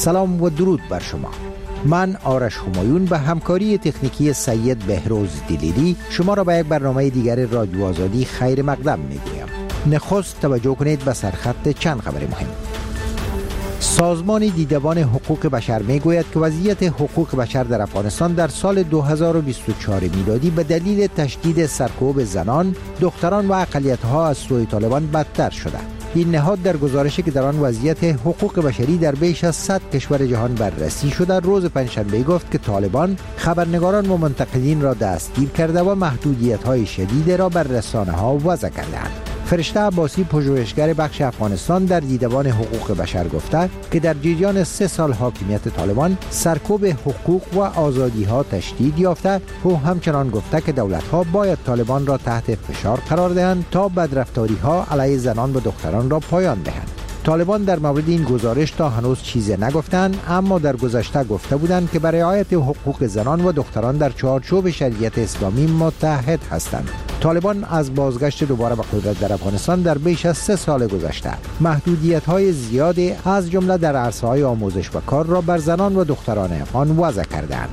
سلام و درود بر شما. من آرش همایون به همکاری تکنیکی سید بهروز دلیری شما را به یک برنامه دیگر رادیو آزادی خیر مقدم میگویم. نخست توجه کنید به سرخط چند خبر مهم. سازمان دیدبان حقوق بشر میگوید که وضعیت حقوق بشر در افغانستان در سال 2024 میلادی به دلیل تشدید سرکوب زنان، دختران و اقلیت‌ها از سوی طالبان بدتر شده. این نهاد در گزارشی که در آن وضعیت حقوق بشری در بیش از 100 کشور جهان بررسی شده روز پنجشنبه گفت که طالبان خبرنگاران و منتقدین را دستگیر کرده و محدودیت‌های شدید را بر رسانه‌ها وضع کردند. فرشته عباسی، پژوهشگر بخش افغانستان در دیدبان حقوق بشر گفته که در جریان 3 سال حاکمیت طالبان سرکوب حقوق و آزادی‌ها تشدید یافته و همچنان گفته که دولت‌ها باید طالبان را تحت فشار قرار دهند تا بدرفتاری‌ها علیه زنان و دختران را پایان دهند. طالبان در مورد این گزارش تا هنوز چیزی نگفتند، اما در گذشته گفته بودند که برای رعایت حقوق زنان و دختران در چارچوب شریعت اسلامی متحد هستند. طالبان از بازگشت دوباره به قدرت در افغانستان در بیش از 3 سال گذشته محدودیت‌های زیادی از جمله در عرصه‌های آموزش و کار را بر زنان و دختران افغان وضع کردند.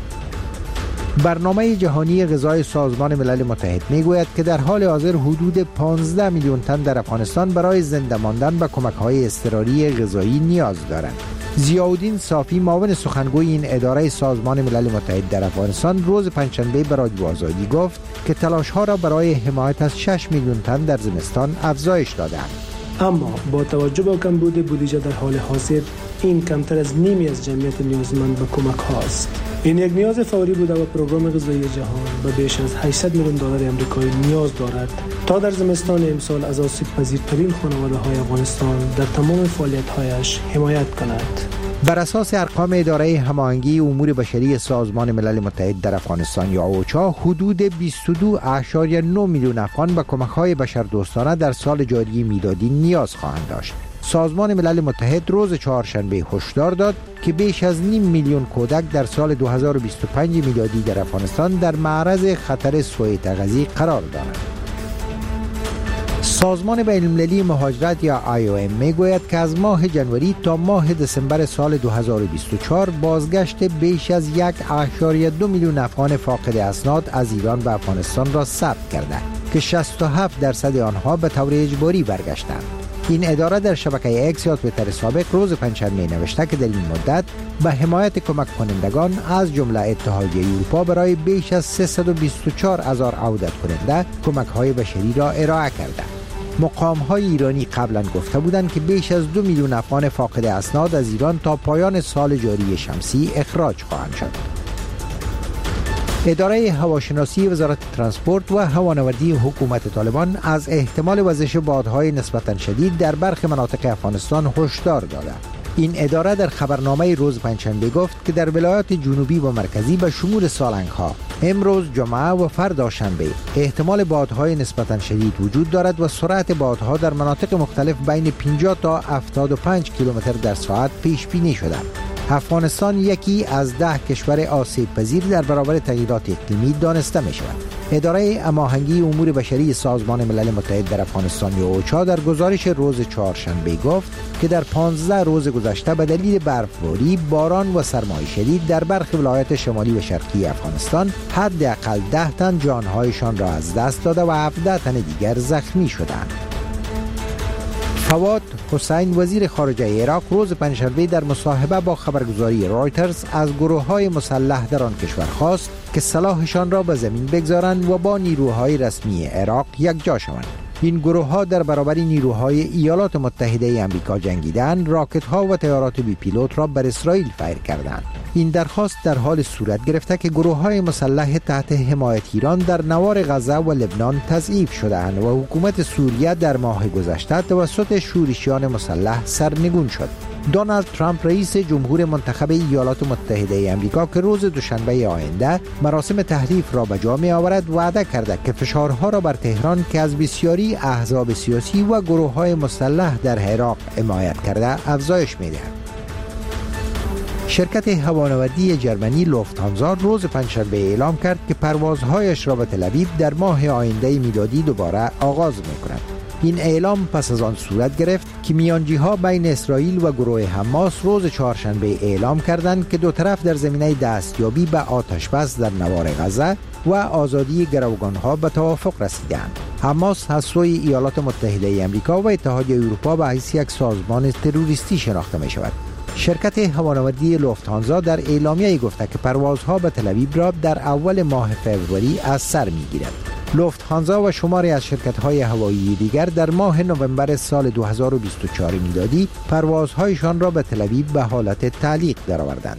برنامه جهانی غذای سازمان ملل متحد میگوید که در حال حاضر حدود 15 میلیون تن در افغانستان برای زنده ماندن به کمک‌های اضطراری غذایی نیاز دارند. ضیاءالدین صافی، معاون سخنگوی این اداره سازمان ملل متحد در افغانستان، روز پنجشنبه به رادیو آزادی گفت که تلاش‌ها را برای حمایت از 6 میلیون تن در زمستان افزایش دادند. اما با توجه به کمبود بودجه در حال حاضر این کمتر از نیمی از جمعیت نیازمند به کمک هاست. این یک نیاز فوری بوده و پروگرام غذایی جهان به بیش از 800 میلیون دلار آمریکایی نیاز دارد تا در زمستان امسال از آسیب پذیرترین خانواده‌های افغانستان در تمام فعالیت‌هایش حمایت کند. بر اساس ارقام اداره هماهنگی امور بشری سازمان ملل متحد در افغانستان یا اوچا، حدود 22.9 میلیون افغان به کمک‌های بشردوستانه در سال جاری میلادی نیاز خواهند داشت. سازمان ملل متحد روز چهارشنبه هشدار داد که بیش از نیم میلیون کودک در سال 2025 میلادی در افغانستان در معرض خطر سوء تغذیه قرار دارند. سازمان بین‌المللی مهاجرت یا IOM میگوید که از ماه جنوری تا ماه دسامبر سال 2024 بازگشت بیش از 1.2 میلیون افغان فاقد اسناد از ایران به افغانستان را ثبت کرده که 67% آنها به طور اجباری برگشتند. این اداره در شبکه اکس یا توییتر سابق روز پنجشنبه نوشته که در این مدت به حمایت کمک کنندگان از جمله اتحادیه اروپا برای بیش از 324,000 عودت کننده کمک‌های بشری را ارائه کرده. مقام‌های ایرانی قبلا گفته بودند که بیش از 2 میلیون افغان فاقد اسناد از ایران تا پایان سال جاری شمسی اخراج خواهند شد. اداره هواشناسی وزارت ترانسپورت و هوانوردی حکومت طالبان از احتمال وزش بادهای نسبتاً شدید در برخی مناطق افغانستان هشدار داده. این اداره در خبرنامه روز پنجشنبه گفت که در ولایات جنوبی و مرکزی به شمول سالنگ‌ها امروز جمعه و فردا شنبه احتمال بادهای نسبتاً شدید وجود دارد و سرعت بادها در مناطق مختلف بین 50 تا 75 کیلومتر در ساعت پیش بینی شده. افغانستان یکی از 10 کشور آسیب پذیر در برابر تغییرات اقلیمی دانسته می شود. اداره هماهنگی امور بشری سازمان ملل متحد در افغانستان یا اوچا در گزارش روز چهارشنبه گفت که در 15 روز گذشته به دلیل برفباری، باران و سرمای شدید در برخی ولایات شمالی و شرقی افغانستان حداقل 10 تن جانهایشان را از دست داده و 17 تن دیگر زخمی شدند. فواد حسین، وزیر خارجه عراق، روز پنجشنبه در مصاحبه با خبرگزاری رایترز از گروه‌های مسلح در آن کشور خواست که سلاحشان را به زمین بگذارند و با نیروهای رسمی عراق یکجا شوند. این گروه‌ها در برابر نیروهای ایالات متحده آمریکا جنگیدند، راکت‌ها و طیارات بی پیلوت را بر اسرائیل فیر کردند. این درخواست در حال صورت گرفته که گروه‌های مسلح تحت حمایت ایران در نوار غزه و لبنان تضعیف شده‌اند و حکومت سوریه در ماه گذشته توسط شورشیان مسلح سرنگون شد. دونالد ترامپ رئیس جمهور منتخب ایالات متحده آمریکا که روز دوشنبه آینده مراسم تحریف را به جا می‌آورد وعده کرده که فشارها را بر تهران که از بسیاری احزاب سیاسی و گروه‌های مسلح در عراق حمایت کرده افزایش می‌دهد. شرکت هوانوردی جرمنی لوفت‌هانزا روز پنجشنبه اعلام کرد که پروازهایش را به تل آویو در ماه آینده میلادی دوباره آغاز می‌کند. این اعلام پس از آن صورت گرفت که میانجی‌ها بین اسرائیل و گروه حماس روز چهارشنبه اعلام کردند که دو طرف در زمینه دستیابی به آتشبس در نوار غزه و آزادی گروگان‌ها به توافق رسیدند. حماس از سوی ایالات متحده آمریکا و اتحادیه اروپا به حیث یک سازمان تروریستی شناخته می شود. شرکت هوانوردی لوفتهانزا در اعلامیه گفته که پروازها به تل‌آویو را در اول ماه فوریه از سر می‌گیرد. لوفتهانزا و شماری از شرکت‌های هوایی دیگر در ماه نوامبر سال 2024 میلادی پروازهایشان را به تل‌آویو به حالت تعلیق درآوردند.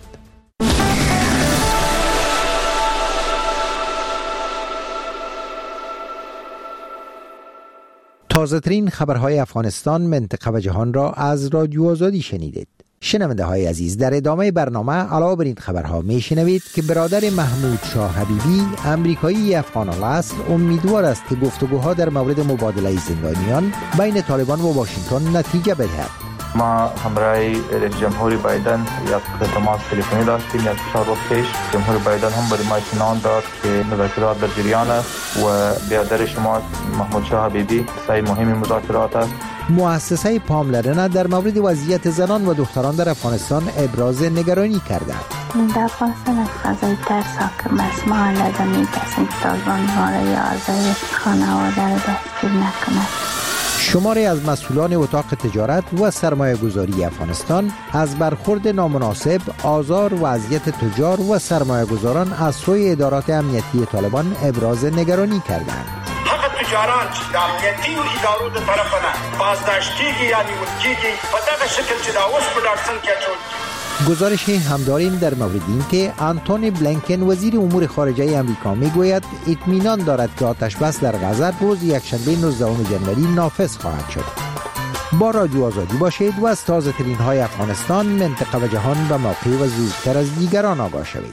تازه‌ترین خبرهای افغانستان، منطقه و جهان را از رادیو آزادی شنیدید. شنونده های عزیز، در ادامه برنامه علاوه بر این خبرها میشنوید که برادر محمود شاه حبیبی امریکایی افغان الاصل امیدوار است که گفتگوها در مورد مبادله زندانیان بین طالبان و واشنگتن نتیجه بدهد. ما همراه رئیس جمهور بایدن یک تماس تلفنی داشتیم یک 4 روز پیش. جمهور بایدن هم برای ما اطمینان داد که مذاکرات در جریان است و برادر شما محمود شاه حبیبی سعی مهم مذاکرات است. مؤسسه پاملرنه در مورد وضعیت زنان و دختران در افغانستان ابراز نگرانی کرده. در افغانستان از فضای ترس حاکم است. ما اندازه می‌ترسیم که طالبان ما را یا اعضای خانواده را دستگیر نکند. شماری از مسئولان اتاق تجارت و سرمایه‌گذاری افغانستان از برخورد نامناسب، آزار و اذیت تجار و سرمایه‌گذاران از سوی ادارات امنیتی طالبان ابراز نگرانی کردند. تجاران چې د امنیتي ادارو د طرفه نه بازداشت کیږي یا نیول کیږي په دغه شکل چې دا اوس په ډاټسن کې اچول. گزارش هم داریم در مورد این که آنتونی بلینکن وزیر امور خارجه آمریکا میگوید اطمینان دارد که آتشبس در غزه روز یکشنبه 19 ژانویه نافذ خواهد شد. با رادیو آزادی باشید و از تازه ترین های افغانستان، منطقه و جهان به موقع و زودتر از دیگران آگاه شوید.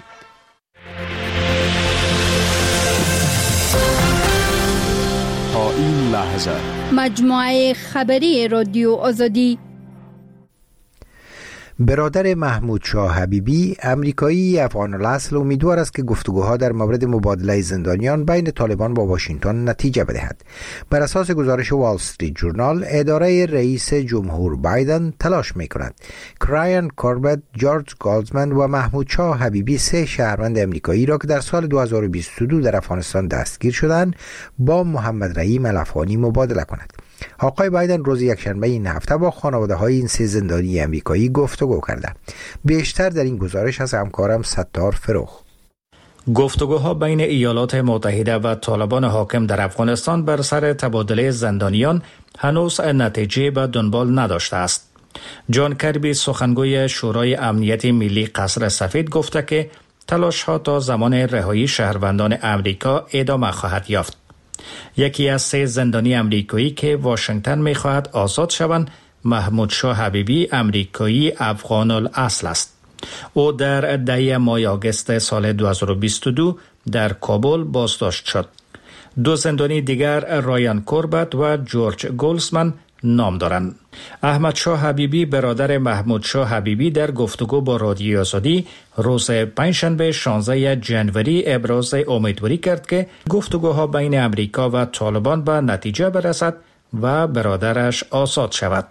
این لحظه مجموعه خبری رادیو آزادی. برادر محمود شاه حبیبی امریکایی افغان الاصل امیدوار است که گفتگوها در مورد مبادله زندانیان بین طالبان با واشنگتن نتیجه بدهد. بر اساس گزارش وال استریت جورنال، اداره رئیس جمهور بایدن تلاش می‌کند که رایان کوربت، جورج گالدزمن و محمود شاه حبیبی، 3 شهروند امریکایی را که در سال 2022 در افغانستان دستگیر شدند، با محمد رحیم الافغانی مبادله کند. آقای بایدن روز یکشنبه این هفته با خانواده‌های این 3 زندانی امریکایی گفتگو کرده. بیشتر در این گزارش از همکارم ستار فروخ. گفتگوها بین ایالات متحده و طالبان حاکم در افغانستان بر سر تبادله زندانیان هنوز نتیجه به دنبال نداشته است. جان کربی، سخنگوی شورای امنیت ملی قصر سفید، گفته که تلاش‌ها تا زمان رهایی شهروندان امریکا ادامه خواهد یافت. یکی از 3 زندانی امریکایی که واشنگتن می‌خواهد آزاد شوند، محمود شاه حبیبی، امریکایی افغان الاصل است. او در 10 ماه آگوست سال 2022 در کابل بازداشت شد. 2 زندانی دیگر، رایان کوربت و جورج گولدزمن، نام دارند. احمد شاه حبیبی، برادر محمود شاه حبیبی، در گفتگو با رادیو آزادی روز پنجشنبه 16 ژانویه ابراز امیدواری کرد که گفتگوها بین امریکا و طالبان به نتیجه برسد و برادرش آزاد شود.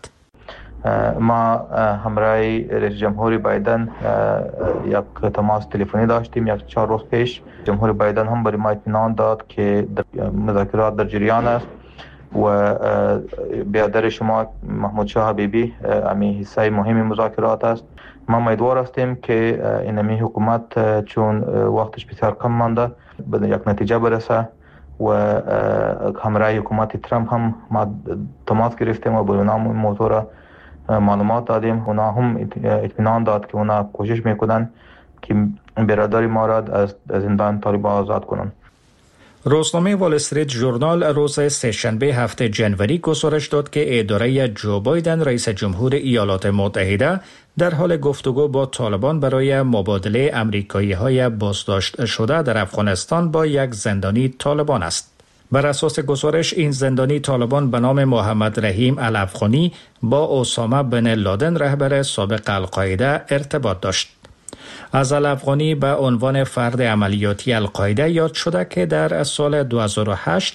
ما همراه رئیس جمهور بایدن یک تماس تلفنی داشتیم یک 4 روز پیش. جمهور بایدن هم برای ما اطمینان داد که مذاکرات در جریان است و برادر شما محمود شاه حبیبی امی حصه مهم مذاکرات است. ما امیدوار هستیم که این حکومت چون وقتش بسیار کم مانده به یک نتیجه برسه و همراه حکومت ترامپ هم ما تماس گرفتیم و به نام موضوع را معلومات دادیم. اونا هم اطمینان داد که اونا کوشش میکنن که برادر ما را از زندان طالبان آزاد کنن. روزنامه وال استریت جورنال روز سه‌شنبه 7 ژانویه گزارش داد که اداره جو بایدن، رئیس جمهور ایالات متحده، در حال گفتگو با طالبان برای مبادله امریکایی‌های بازداشت شده در افغانستان با یک زندانی طالبان است. بر اساس گزارش، این زندانی طالبان به نام محمد رحیم الافغانی با اسامه بن لادن، رهبر سابق القاعده، ارتباط داشت. از الافغانی به عنوان فرد عملیاتی القاعده یاد شده که در سال 2008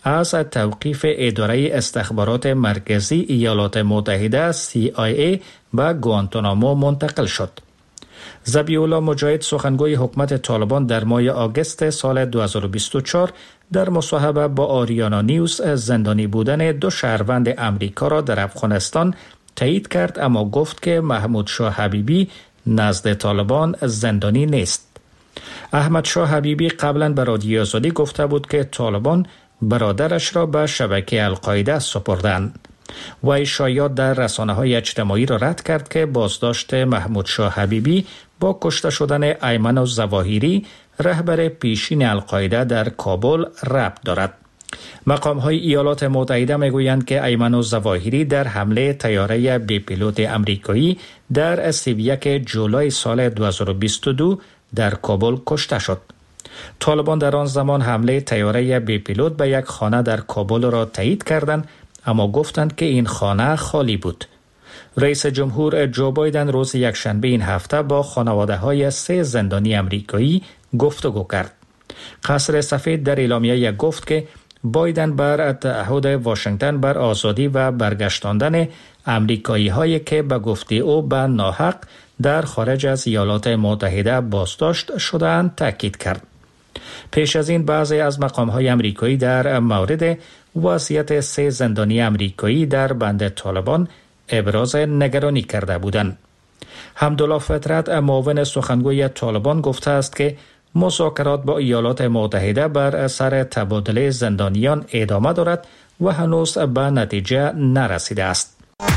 از توقیف اداره استخبارات مرکزی ایالات متحده CIA به گوانتانامو منتقل شد. ذبیح‌الله مجاهد سخنگوی حکومت طالبان در ماه آگوست سال 2024 در مصاحبه با آریانا نیوز زندانی بودن 2 شهروند امریکا را در افغانستان تایید کرد، اما گفت که محمود شاه حبیبی نزد طالبان زندانی نیست. احمد شاه حبیبی قبلا به رادیو آزادی گفته بود که طالبان برادرش را به شبکه القاعده سپردند. وی شایعات در رسانه‌های اجتماعی را رد کرد که بازداشت محمود شاه حبیبی با کشته شدن ایمن الظواهری رهبر پیشین القاعده در کابل ربط دارد. مقام‌های ایالات متحده می‌گویند که ایمن الظواهری در حمله طیاره بی پیلوت آمریکایی در 31 جولای سال 2022 در کابل کشته شد. طالبان در آن زمان حمله طیاره بی پیلوت به یک خانه در کابل را تایید کردند، اما گفتند که این خانه خالی بود. رئیس جمهور جو بایدن روز یکشنبه این هفته با خانواده‌های 3 زندانی آمریکایی گفتگو کرد. قصر سفید در اعلامیه گفت که بایدن بر تعهد واشنگتن بر آزادی و برگشتاندن آمریکایی‌هایی که به گفته او به ناحق در خارج از ایالات متحده بازداشت شده‌اند تاکید کرد. پیش از این بعضی از مقام‌های آمریکایی در مورد وضعیت 3 زندانی آمریکایی در بند طالبان ابراز نگرانی کرده بودند. حمدالله فطرت معاون سخنگوی طالبان گفته است که مذاکرات با ایالات متحده بر سر تبادله زندانیان ادامه دارد و هنوز به نتیجه نرسیده است.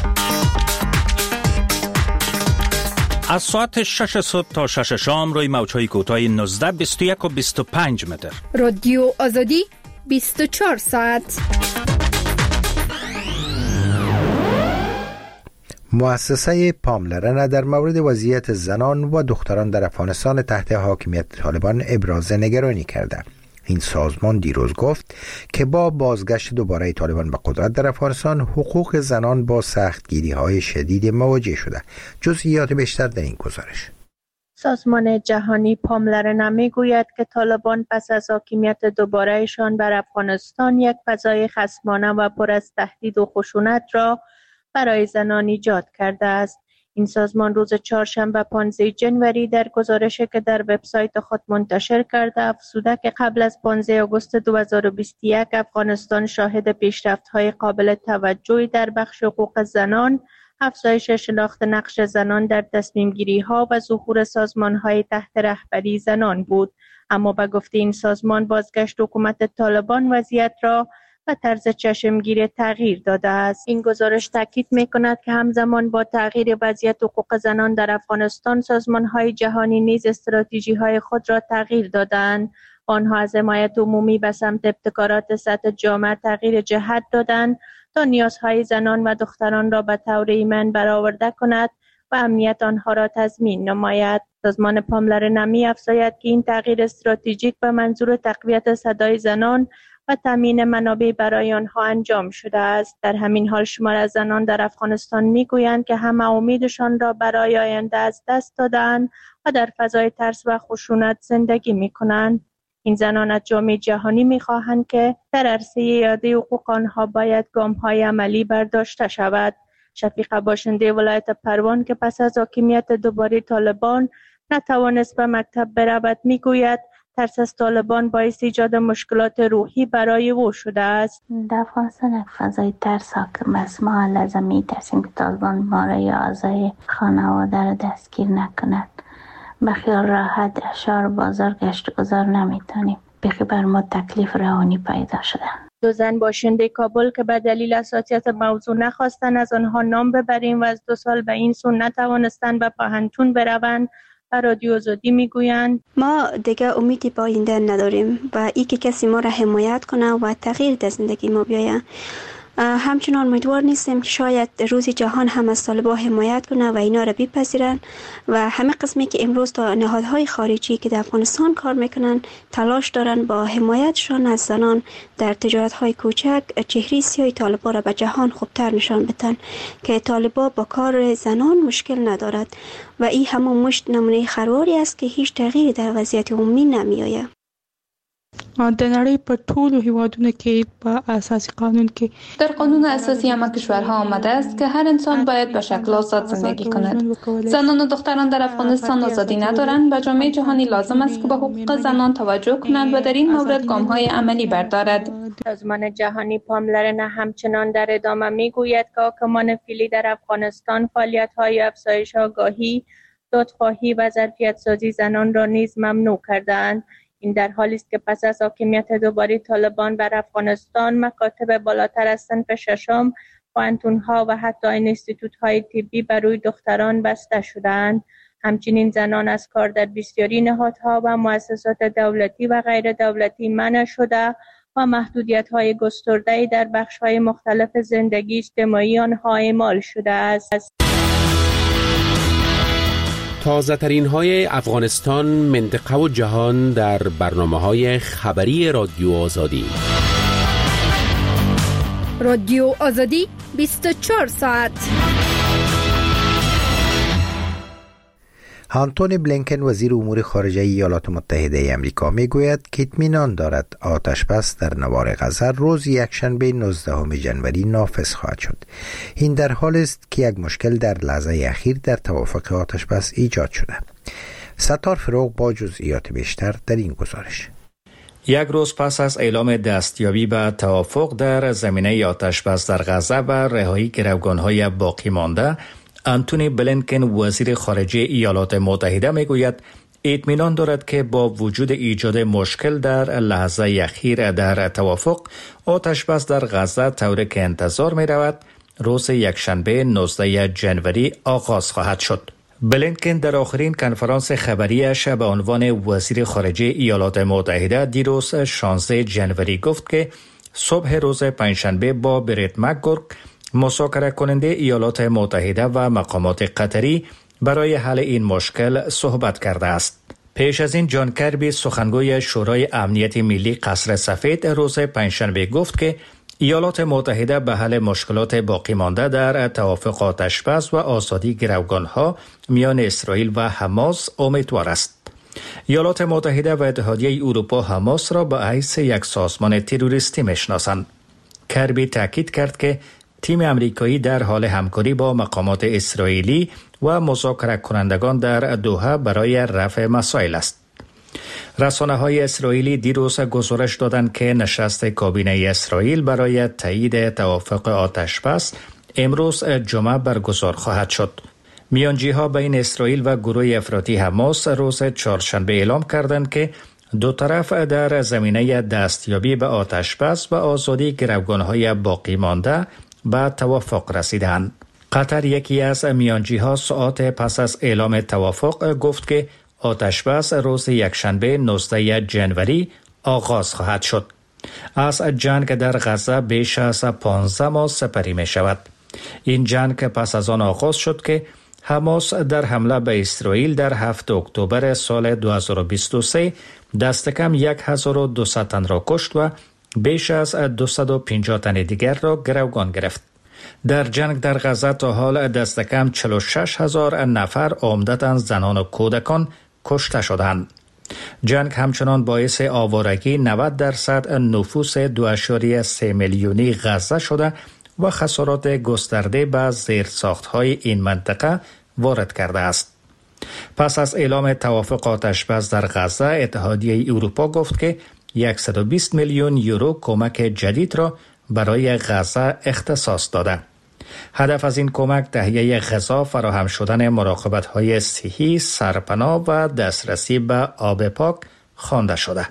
از ساعت 6 صبح تا 6 شام روی موج‌های کوتاه 19، 21 و 25 متر. رادیو آزادی 24 ساعت. مؤسسه پاملرنه در مورد وضعیت زنان و دختران در افغانستان تحت حاکمیت طالبان ابراز نگرانی کرده. این سازمان دیروز گفت که با بازگشت دوباره طالبان به قدرت در افغانستان حقوق زنان با سختگیری‌های شدید مواجه شده. جزئیات بیشتر در این گزارش. سازمان جهانی پاملرنه میگوید که طالبان پس از حاکمیت دوباره‌شان بر افغانستان یک فضای خصمانه و پر از تهدید و خشونت را برای زنان ایجاد کرده است. این سازمان روز چهارشنبه 15 جنوری در گزارشی که در وبسایت خود منتشر کرده افزوده که قبل از 15 آگوست 2021 افغانستان شاهد پیشرفت‌های قابل توجهی در بخش حقوق زنان، افزایش شناخت نقش زنان در تصمیم‌گیری‌ها و ظهور سازمان‌های تحت رهبری زنان بود. اما به گفته این سازمان بازگشت حکومت طالبان وضعیت را و طرز چشمگیری تغییر داده است. این گزارش تاکید می‌کند که همزمان با تغییر وضعیت حقوق زنان در افغانستان، سازمان‌های جهانی نیز استراتژی‌های خود را تغییر دادند. آنها از حمایت عمومی به سمت ابتکارات سطح جامعه تغییر جهت دادند تا نیازهای زنان و دختران را به طور ایمن برآورده کند و امنیت آنها را تضمین نماید. سازمان پاملرنه می‌افزاید که این تغییر استراتژیک به منظور تقویت صدای زنان و تامین منابع برای آنها انجام شده است. در همین حال شمار از زنان در افغانستان میگویند که همه امیدشان را برای آینده از دست دادند و در فضای ترس و خشونت زندگی میکنند. این زنان از جامعه جهانی میخواهند که در عرصه اعاده حقوق آنها باید گام‌های عملی برداشته شود. شفیقه باشنده ولایت پروان که پس از حاکمیت دوباره طالبان نتوانست به مکتب برود میگوید ترس از طالبان باعث ایجاد مشکلات روحی برای او شده است. در افغانستان یک فضای ترس حاکم است. ما لازم می‌ترسیم که طالبان ما را یا اعضای خانواده را دستگیر نکند. به خیال راحت در شهر بازار گشت و گذار نمیتونیم. بیخی بر ما تکلیف روانی پیدا شده. 2 زن باشنده کابل که به دلیل حساسیت موضوع نخواستن از آنها نام ببریم و از 2 سال به این سو نتوانستن به پهنتون بروند و رادیو آزادی میگویند ما دیگه امیدی به آینده نداریم و ای که کسی ما را حمایت کنه و تغییر در زندگی ما بیاید. همچنان امیدوار نیستیم که شاید روزی جهان هم از طالبان حمایت کنه و اینا را بپذیرن و همه قسمی که امروز تا نهادهای خارجی که در افغانستان کار میکنن تلاش دارن با حمایتشان از زنان در تجارت‌های کوچک چهره سیاه طالبان را به جهان خوبتر نشان بدن که طالبان با کار زنان مشکل ندارد و این همون مشت نمونه خرواری است که هیچ تغییری در وضعیت عمومی نمی آید. د نړۍ په ټولو هیوادونو کې په اساسي قانون کې در قانون اساسی همه کشورها آمده است که هر انسان باید به شکل آزاد زندگی کند. زنان و دختران در افغانستان آزادی ندارند و جامعه جهانی لازم است که به حقوق زنان توجه کنند و در این مورد گام‌های عملی بردارد. سازمان جهانی پاملرن همچنان در ادامه میگوید که حاکمان فعلی در افغانستان فعالیت‌های افزایش آگاهی، دادخواهی و ظرفیت‌سازی زنان را نیز ممنوع کردند. این در حالی است که پس از حاکمیت دوباره طالبان بر افغانستان، مکاتب بالاتر از صنف ششم، پوهنتون‌ها و حتی اینستیتوت‌های طبی بر روی دختران بسته شدند. همچنین زنان از کار در بسیاری نهادها و مؤسسات دولتی و غیر دولتی منع شده و محدودیت‌های گسترده‌ای در بخش‌های مختلف زندگی اجتماعی آنها اعمال شده است. تازه ترین های افغانستان، منطقه و جهان در برنامه‌های خبری رادیو آزادی. رادیو آزادی 24 ساعت. آنتونی بلینکن وزیر امور خارجه ایالات متحده آمریکا میگوید که اطمینان دارد آتشبس در نوار غزه روز یکشنبه 19 ژانویه نافذ خواهد شد. این در حالی است که یک مشکل در لحظه اخیر در توافق آتشبس ایجاد شده. ستار فروغ با جزئیات بیشتر در این گزارش. یک روز پس از اعلام دستیابی به توافق در زمینه آتشبس در غزه و رهایی گروگان‌های باقی مانده، آنتونی بلینکن وزیر خارجه ایالات متحده میگوید اطمینان دارد که با وجود ایجاد مشکل در لحظه اخیر در توافق، آتشبس در غزه طوری که انتظار می رود روز یکشنبه 19 ژانویه آغاز خواهد شد. بلینکن در آخرین کنفرانس خبریش به عنوان وزیر خارجه ایالات متحده دیروز 16 ژانویه گفت که صبح روز پنجشنبه با بریت مکگورک، مذاکره کننده ایالات متحده و مقامات قطری برای حل این مشکل صحبت کرده است. پیش از این جان کربی، سخنگوی شورای امنیت ملی قصر سفید، روز پنجشنبه گفت که ایالات متحده به حل مشکلات باقی مانده در توافق آتشبس و آزادی گروگان‌ها میان اسرائیل و حماس امیدوار است. ایالات متحده و اتحادیه اروپا حماس را به حیث یک سازمان تروریستی میشناسند. کربی تاکید کرد که تیم امریکایی در حال همکاری با مقامات اسرائیلی و مذاکره کنندگان در دوحه برای رفع مسائل است. رسانه‌های اسرائیلی دیروز گزارش دادند که نشست کابینه اسرائیل برای تایید توافق آتشبس امروز جمعه برگزار خواهد شد. میانجی‌ها بین اسرائیل و گروه افراطی حماس روز چهارشنبه اعلام کردند که دو طرف در زمینه دستیابی به آتشبس و آزادی گروگان‌های باقی مانده به توافق رسیدند. قطر، یکی از میانجی‌ها، ساعات پس از اعلام توافق گفت که آتشبس روز یکشنبه 19 ژانویه آغاز خواهد شد. از جنگ در غزه بیش از 15 ماه سپری می شود. این جنگ پس از آن آغاز شد که حماس در حمله به اسرائیل در 7 اکتبر سال 2023 دست کم 1200 تن را کشت و بیش از 250 تن دیگر را گروگان گرفت. در جنگ در غزه تا حال دست کم 46,000 نفر، عمدتاً زنان و کودکان، کشته شدند. جنگ همچنان باعث آوارگی 90% نفوس 2.3 میلیونی غزه شده و خسارات گسترده به زیرساخت‌های این منطقه وارد کرده است. پس از اعلام توافق آتشبس در غزه، اتحادیه اروپا گفت که 120 میلیون یورو کمک جدید را برای غزه اختصاص داده. هدف از این کمک تهیه غذا، فراهم شدن مراقبت‌های صحی، سرپناه و دسترسی به آب پاک خوانده شده.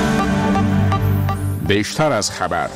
بیشتر از خبر.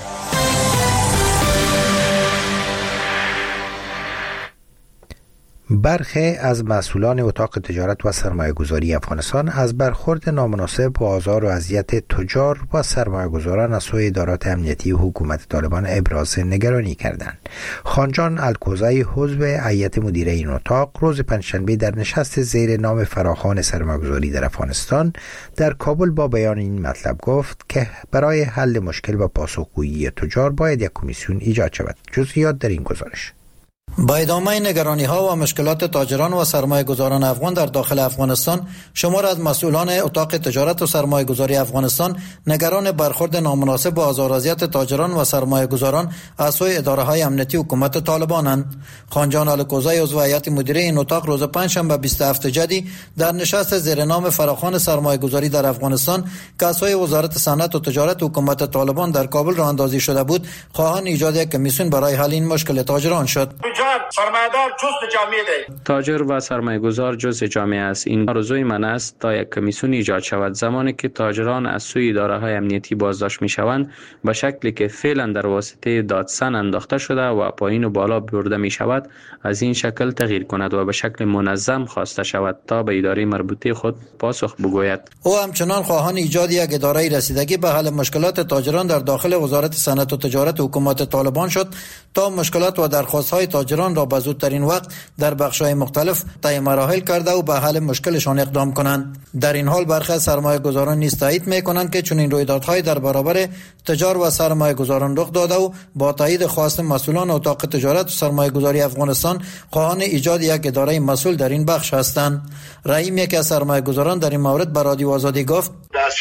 برخی از مسئولان اتاق تجارت و سرمایه‌گذاری افغانستان از برخورد نامناسب و آزار و اذیت تجار و سرمایه‌گذاران از سوی ادارات امنیتی حکومت طالبان ابراز نگرانی کردند. خانجان الکوزی، عضو هیئت مدیره این اتاق، روز پنجشنبه در نشست زیر نام فراخوان سرمایه‌گذاری در افغانستان در کابل با بیان این مطلب گفت که برای حل مشکل و پاسخگویی تجار باید یک کمیسیون ایجاد شود. جزئیات در این گزارش. با ادامه نگرانی ها و مشکلات تاجران و سرمایه گذاران افغان در داخل افغانستان، شمار از مسئولان اتاق تجارت و سرمایه گذاری افغانستان نگران برخورد نامناسب با آزار و اذیت تاجران و سرمایه گذاران از سوی اداره های امنیتی حکومت طالبانند. خانجان الکوزی عضو هیئت مدیره این اتاق روز پنجشنبه 27 جدی در نشست زیر نام فراخوان سرمایه گذاری در افغانستان که از سوی وزارت صنعت و تجارت حکومت طالبان در کابل راه اندازی شده بود، خواهان ایجاد یک کمیسیون برای حل این مشکل تاجران شد. سرمایه‌دار جزء جامعه است. تاجر و سرمایه‌گذار جزء جامعه است. این آرزوی من است تا یک کمیسیون ایجاد شود. زمانی که تاجران از سوی اداره‌های امنیتی بازداشت می‌شوند، به شکلی که فعلا در واسطه دادسن انداخته شده و پایین و بالا برده می‌شود، از این شکل تغییر کند و به شکل منظم خواسته شود تا به اداره مربوطه خود پاسخ بگوید. او همچنان خواهان ایجاد یک اداره رسیدگی به حل مشکلات تاجران در داخل وزارت صنعت و تجارت حکومت طالبان شد تا مشکلات و درخواست‌های تاجران را به زودترین وقت در بخش‌های مختلف طی مراحل کرده و به حل مشکلشان اقدام کنند. در این حال برخی از سرمایه‌گذاران نیز تایید می‌کنند که چنین رویدادهای در برابر تجار و سرمایه‌گذاران رخ داده و با تایید خواست مسئولان اتاق تجارت و سرمایه‌گذاری افغانستان خواهان ایجاد یک اداره مسئول در این بخش هستند. رحیم، یکی از سرمایه‌گذاران، در این مورد به رادیو آزادی گفت: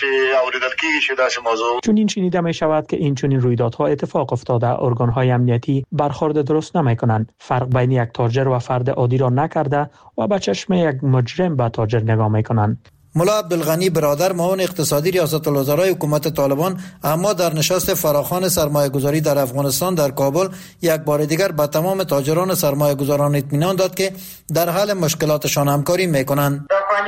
چون این شنیده می شود که این چنین رویدادها اتفاق افتاده، ارگان‌های امنیتی برخورد درست نمی‌کنند، فرق بین یک تاجر و فرد عادی را نکرده و به چشم یک مجرم به تاجر نگاه می‌کنند. ملا عبدالغنی برادر، معاون اقتصادی ریاست الوزرای حکومت طالبان، اما در نشست فراخوان سرمایه گذاری در افغانستان در کابل یک بار دیگر به تمام تاجران سرمایه گذاران اطمینان داد که در حل مشکلاتشان همکاری میکنند.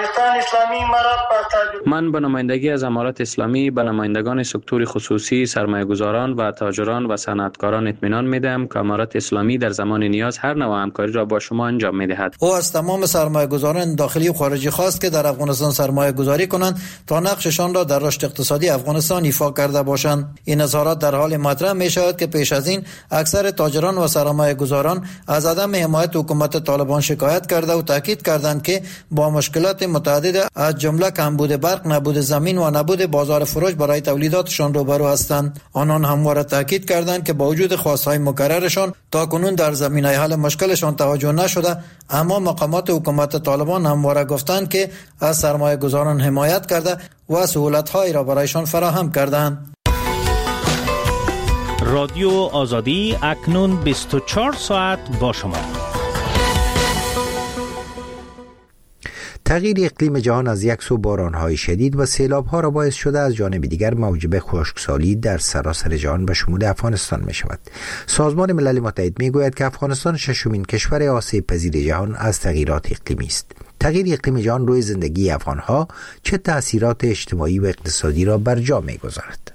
من به نمایندگی از امارت اسلامی به نمایندگان سکتور خصوصی، سرمایه گذاران و تاجران و صنعتکاران اطمینان میدهم که امارت اسلامی در زمان نیاز هر نوع همکاری را با شما انجام میدهد. او از تمام سرمایه گذاران داخلی و خارجی خواست که در افغانستان سرمایه گذاری کنند تا نقششان را در رشد اقتصادی افغانستان ایفا کرده باشند. این اظهارات در حال مطرح می شود که پیش از این اکثر تاجران و سرمایه گذاران از عدم حمایت حکومت طالبان شکایت کرده و تاکید کردند که با مشکلات متعدد از جمله کمبود برق، نبود زمین و نبود بازار فروش برای تولیداتشان روبرو هستند. آنان همواره تاکید کردند که با وجود خواستهای مکررشان تاکنون در زمینه حل مشکلشان توجه نشده، اما مقامات حکومت طالبان همواره گفتند که از سرمایه گذاران حمایت کرده و سهولت‌هایی را برایشان فراهم کردند. رادیو آزادی اکنون 24 ساعت با شما. تغییر اقلیم جهان از یک سو باران‌های شدید و سیلاب‌ها را باعث شده از جانب دیگر موجب خشکسالی در سراسر جهان به شمول افغانستان می‌شود. سازمان ملل متحد می‌گوید که افغانستان ششمین کشور آسیب پذیر جهان از تغییرات اقلیمی است. تغییر اقلیم جهان روی زندگی افغان‌ها چه تأثیرات اجتماعی و اقتصادی را بر جا می‌گذارد؟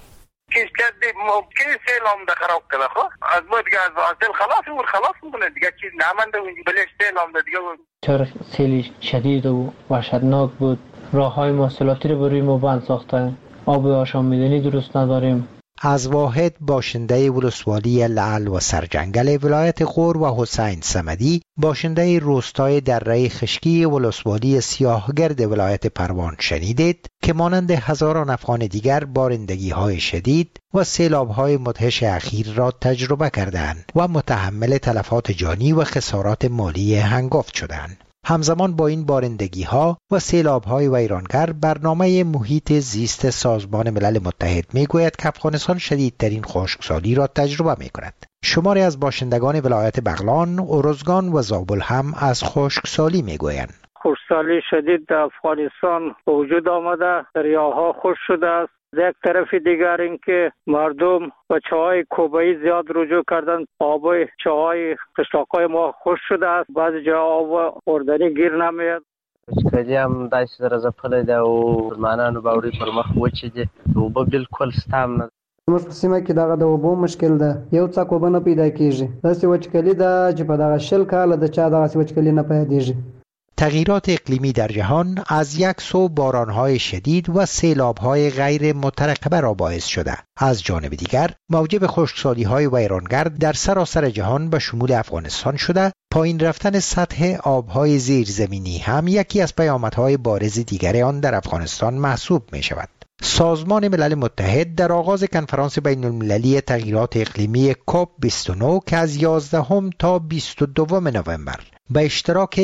ممکن سیلام ده خراب کنه. از ما دیگه از سیل خلاص میکنه دیگه، چیز نمانده و بلش سیلام ده دیگه. چرا سیل شدید و وحشتناک بود، راههای مواصلاتی رو بروی ما بند ساختن، آب آشامیدنی درست نداریم. از واحد باشنده ولسوالی لعل و سرجنگل ولایت غور و حسین صمدی باشنده روستای دره خشکی ولسوالی سیاهگرد ولایت پروان شنیدید که مانند هزاران افغان دیگر بارندگی‌های شدید و سیلاب‌های مدهش اخیر را تجربه کردند و متحمل تلفات جانی و خسارات مالی هنگفت شدند. همزمان با این بارندگی‌ها و سیلاب‌های ویرانگر، برنامه محیط زیست سازمان ملل متحد می‌گوید که افغانستان شدیدترین خشکسالی را تجربه می‌کند. شماری از باشندگان ولایت بغلان، ارزگان و زابل هم از خشکسالی می‌گویند. خشکسالی شدید در افغانستان به وجود آمده، دریاها خشک شده است. یک طرف دیگر اینکه مردم به چاهای کوبه‌ای زیاد رجوع کردن، آب چاهای قشلاق‌های ما خشک شده است، بعضی جا آب خوردنی گیر نمیاد. وچکالي هم داسې سره ځپلی ده او مسلمانانو باوري پر مخ وچې دي، اوبه بالکل سته هم نه. زموږ په سیمه کې دغه د اوبو مشکل ده، یو څاک اوبه نه پیدا کېږي. داسې وچکالي ده چې په دغه 40 کاله د چا دغسې وچکالي نه پیدېږي. تغییرات اقلیمی در جهان از یک سو بارانهای شدید و سیلابهای غیر مترقبه را باعث شده. از جانب دیگر موجب خشکسالی‌های ویرانگر در سراسر جهان به شمول افغانستان شده. پایین رفتن سطح آبهای زیرزمینی هم یکی از پیامدهای بارز دیگر آن در افغانستان محسوب می شود. سازمان ملل متحد در آغاز کنفرانس بین المللی تغییرات اقلیمی کوپ 29 که از 11 تا 22 نوامبر به اشتراک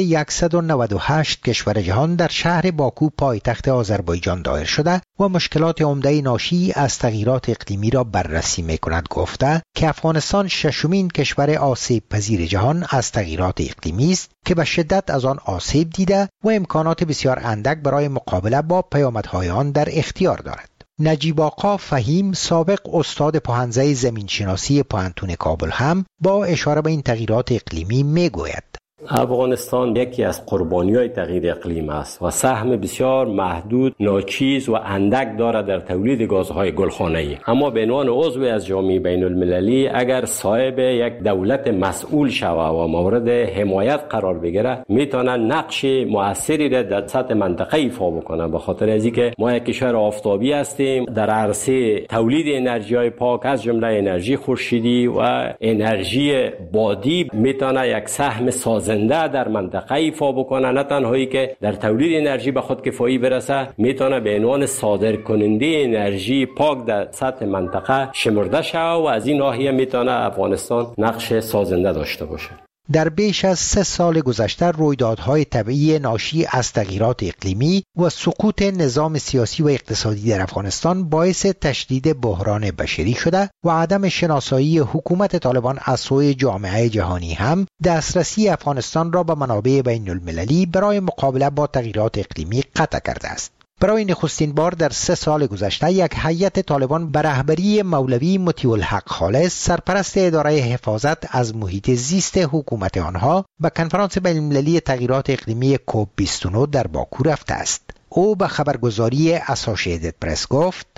198 کشور جهان در شهر باکو پایتخت آذربایجان دایر شده و مشکلات عمده ناشی از تغییرات اقلیمی را بررسی می‌کند گفته که افغانستان ششمین کشور آسیب پذیر جهان از تغییرات اقلیمی است که به شدت از آن آسیب دیده و امکانات بسیار اندک برای مقابله با پیامدهای آن در اختیار دارد. نجیب آقا فهیم سابق استاد پوهنځی زمینشناسی پوهنتون کابل هم با اشاره به این تغییرات اقلیمی میگوید افغانستان یکی از قربانی‌های تغییر اقلیم است و سهم بسیار محدود، ناچیز و اندک دارد در تولید گازهای گلخانه‌ای. اما به عنوان عضو از جامعه بین المللی اگر صاحب یک دولت مسئول شود و مورد حمایت قرار بگیره، میتونه نقش مؤثری را در سطح منطقه ایفا بکنه. به خاطر از اینکه ما یک کشور آفتابی هستیم، در عرصه تولید انرژی‌های پاک از جمله انرژی خورشیدی و انرژی بادی میتونه یک سهم زنده در منطقه ایفا بکنه، نه تنهایی که در تولید انرژی به خود کفایی برسه، میتونه به عنوان صادر کننده انرژی پاک در سطح منطقه شمرده شود و از این ناحیه میتونه افغانستان نقش سازنده داشته باشه. در بیش از 3 سال گذشته رویدادهای طبیعی ناشی از تغییرات اقلیمی و سقوط نظام سیاسی و اقتصادی در افغانستان باعث تشدید بحران بشری شده و عدم شناسایی حکومت طالبان از سوی جامعه جهانی هم دسترسی افغانستان را به منابع بین المللی برای مقابله با تغییرات اقلیمی قطع کرده است. برای نخستین بار در 3 سال گذشته یک هیئت طالبان به رهبری مولوی مطیع الحق خالص سرپرست اداره حفاظت از محیط زیست حکومت آنها به کنفرانس بین المللی تغییرات اقلیمی کوپ 29 در باکو رفته است. او به خبرگزاری اسوسییتد پرس گفت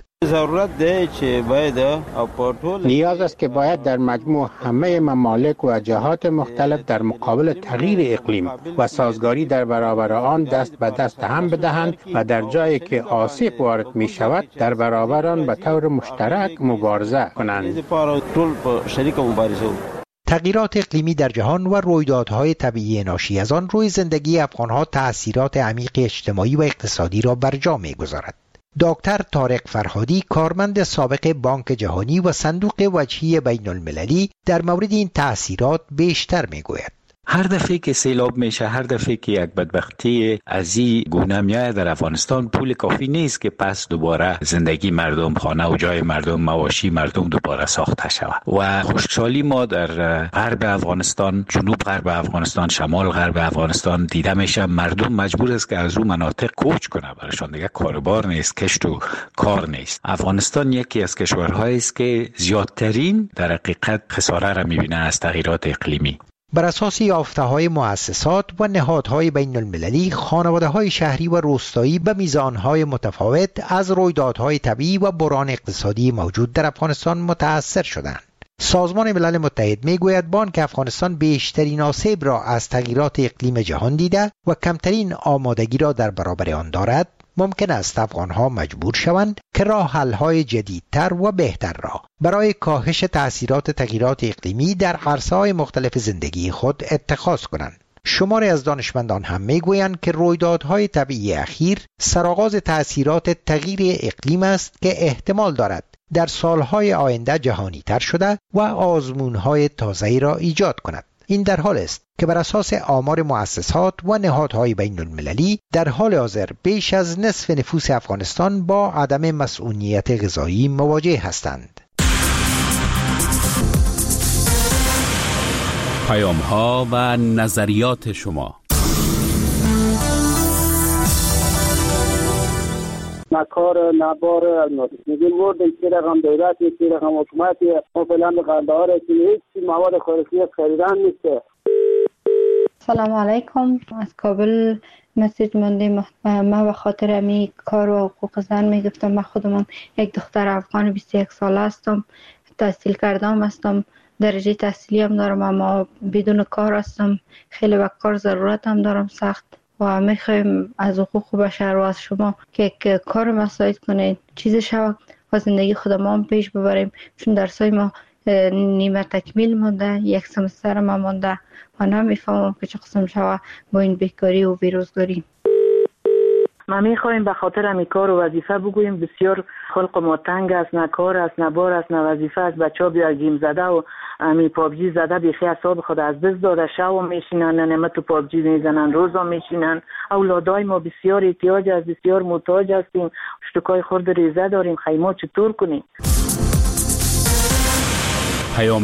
نیاز است که باید در مجموع همه ممالک و جهات مختلف در مقابل تغییر اقلیم و سازگاری در برابر آن دست به دست هم بدهند و در جایی که آسیب وارد می شود در برابر آن به طور مشترک مبارزه کنند. تغییرات اقلیمی در جهان و رویدادهای طبیعی ناشی از آن روی زندگی افغانها تأثیرات عمیق اجتماعی و اقتصادی را بر جا می‌گذارد. دکتر طارق فرهادی کارمند سابق بانک جهانی و صندوق وجهی بین المللی در مورد این تأثیرات بیشتر میگوید. هر دفعه که سیلاب میشه، هر دفعه که یک بدبختی از این گونه میاد در افغانستان، پول کافی نیست که پس دوباره زندگی مردم، خانه و جای مردم، مواشی مردم دوباره ساخته شود. و خوشحالی ما در غرب افغانستان، جنوب غرب افغانستان، شمال غرب افغانستان دیده میشه مردم مجبور است که از اون مناطق کوچ کنه، برایشان دیگه کاربار نیست، کشت و کار نیست. افغانستان یکی از کشورهایی است که زیادترین در حقیقت خساره را میبینه از تغییرات اقلیمی. بر اساس یافته‌های مؤسسات و نهادهای بین المللی، خانواده‌های شهری و روستایی به میزانهای متفاوت از رویدادهای طبیعی و بحران اقتصادی موجود در افغانستان متأثر شدند. سازمان ملل متحد میگوید بانک افغانستان بیشترین آسیب را از تغییرات اقلیم جهان دیده و کمترین آمادگی را در برابر آن دارد. ممکن است افغانها مجبور شوند که راه حل‌های جدیدتر و بهتر را برای کاهش تأثیرات تغییرات اقلیمی در عرصه‌های مختلف زندگی خود اتخاذ کنند. شماری از دانشمندان هم میگویند که رویدادهای طبیعی اخیر سرآغاز تأثیرات تغییر اقلیم است که احتمال دارد در سالهای آینده جهانی تر شده و آزمونهای تازه‌ای را ایجاد کند. این در حال است که بر اساس آمار مؤسسات و نهادهای بین المللی در حال حاضر بیش از نصف نفوس افغانستان با عدم مسئولیت غذایی مواجه هستند. پیام‌ها و نظریات شما. نکار نبار میگیم ورد این رقم دولت این رقم حکومت ما فعلا به قنده‌ها رسیدیم، هیچ مواد خوراکی خریدن نیست. سلام علیکم، از کابل مسیج موندیم. من به خاطر امی کار و حقوق زن میگفتم. من خودم یک دختر افغان 21 ساله هستم، تحصیل کردم هستم، درجه تحصیلی هم دارم، اما بدون کار هستم. خیلی به کار ضرورت هم دارم سخت و میخوایم از حقوق بشر و از شما که کار مساعد کنید، چیز شود و زندگی خودمون هم پیش ببریم، چون درسای ما نیمه تکمیل مونده، یک سمستر ما مونده و نمیفهمم که چه قسم شود با این بیکاری و بیروزگاری. ما میخوایم به خاطر امی کار و وظیفه بگوییم بسیار خلق ما تنگ است، نه کار است، نه بار است، نه وظیفه است. بچه‌ها بیا گیم زده و امی پابجی زده بیخی حساب خود از دست داده، شو میشینن نعمت تو پابجی میزنن، روزا میشینن. اولادای ما بسیار احتیاج است، بسیار محتاج هستیم، اشتکای خورد ریزه داریم، خیمه چطور کنیم؟